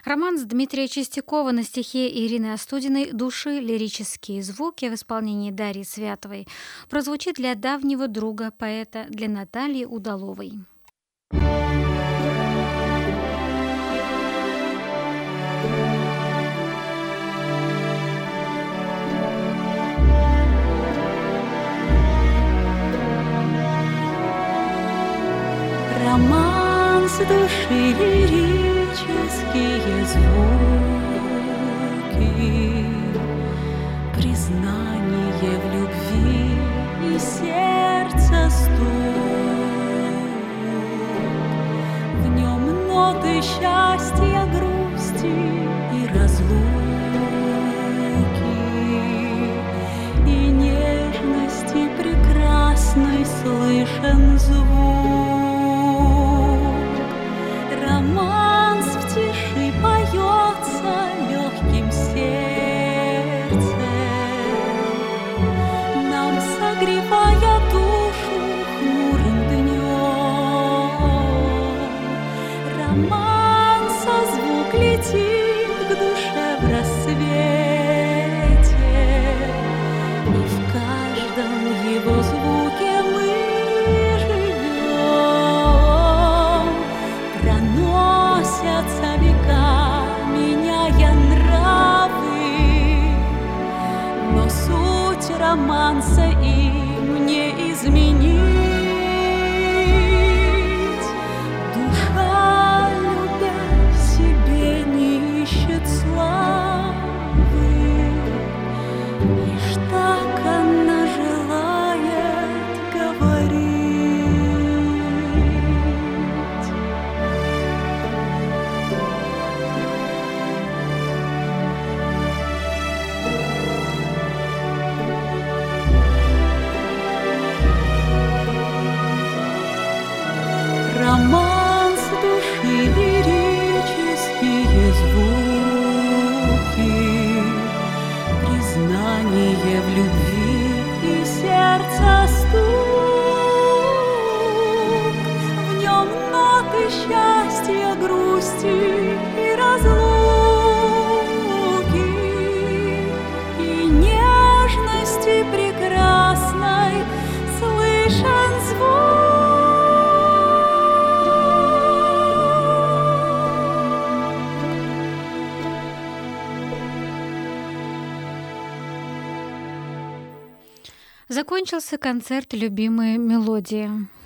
Романс Дмитрия Чистякова на стихе Ирины Остудиной «Души. Лирические звуки» в исполнении Дарьи Святовой прозвучит для давнего друга поэта, для Натальи Удаловой. Романс души, лирические звуки, признание в любви и сердце стук. В нем ноты счастья, грусти и разлуки, и нежности прекрасной слышен звук. Романс в тиши поется легким сердцем, нам согревая душу хмурым днем. Романса звук летит к душе в рассвете, и в каждом его звуке мы проносятся века, меняя нравы, но суть романса им не изменить. Душа, любя себе, не ищет славы, лишь так она желает говорить. Романс души, лирические звуки, признание в любви и сердце стук. В нем ноты счастья, грусти и разлуки, и нежности прекрасной слышен звук. Закончился концерт «Любимые мелодии».